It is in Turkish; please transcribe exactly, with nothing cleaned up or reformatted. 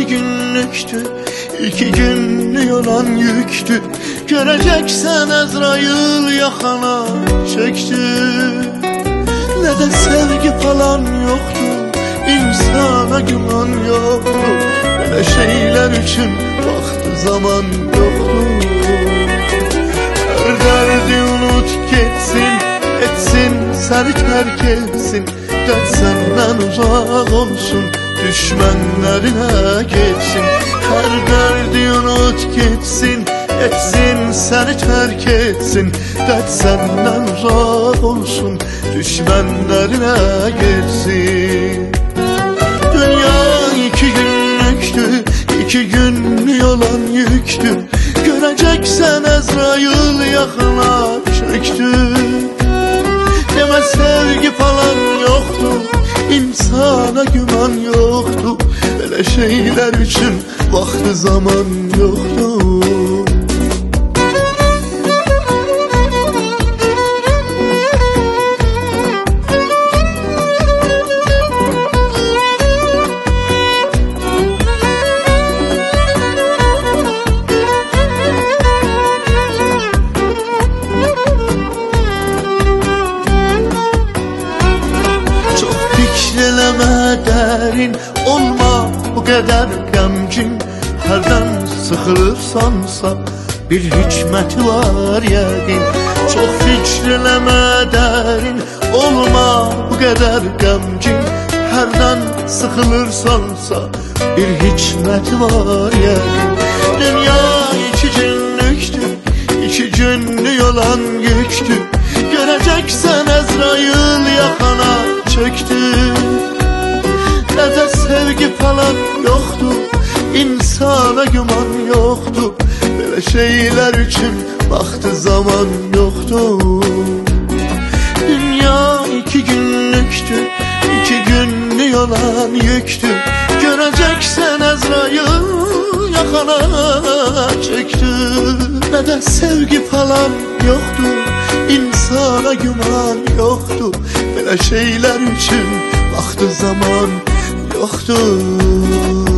iki günlüktü, iki günlük olan yüktü. Göreceksen Azrail yakana çekti. Ne de sevgi falan yoktu, insana güman yoktu. Böyle şeyler için vakti zaman yoktu. Her derdi unut gitsin, etsin seni terk etsin. Dert senden uzak olsun, düşmanlarına geçsin. Her derdi unut gitsin, etsin seni terk etsin. Dert senden uzak olsun, düşmanlarına geçsin. Dünya iki günlüktü, iki günlük olan yüktü. Göreceksen Azrail yakına çekti. Deme sevgi falan yoktu, insana güman yoktu. Böyle şeyler için vakti zaman yoktu. Derin olma bu kadar gamcin. Herden sıkılırsansa bir hikmeti var yedin. Çok fikreleme derin olma bu kadar gamcin. Herden sıkılırsansa bir hikmeti var yedin. Dünya iki günlüktü, iki günlük olan yüktü. Göreceksen Azrail yakana çöktü. Ne de sevgi falan yoktu, insana güman yoktu. Böyle şeyler için vakti zaman yoktu. Dünya iki günlüktü, iki günlük olan yüktü. Göreceksen Azrail yakana çekti. Ne de sevgi falan yoktu, insana güman yoktu. Böyle şeyler için vakti zaman yoktu.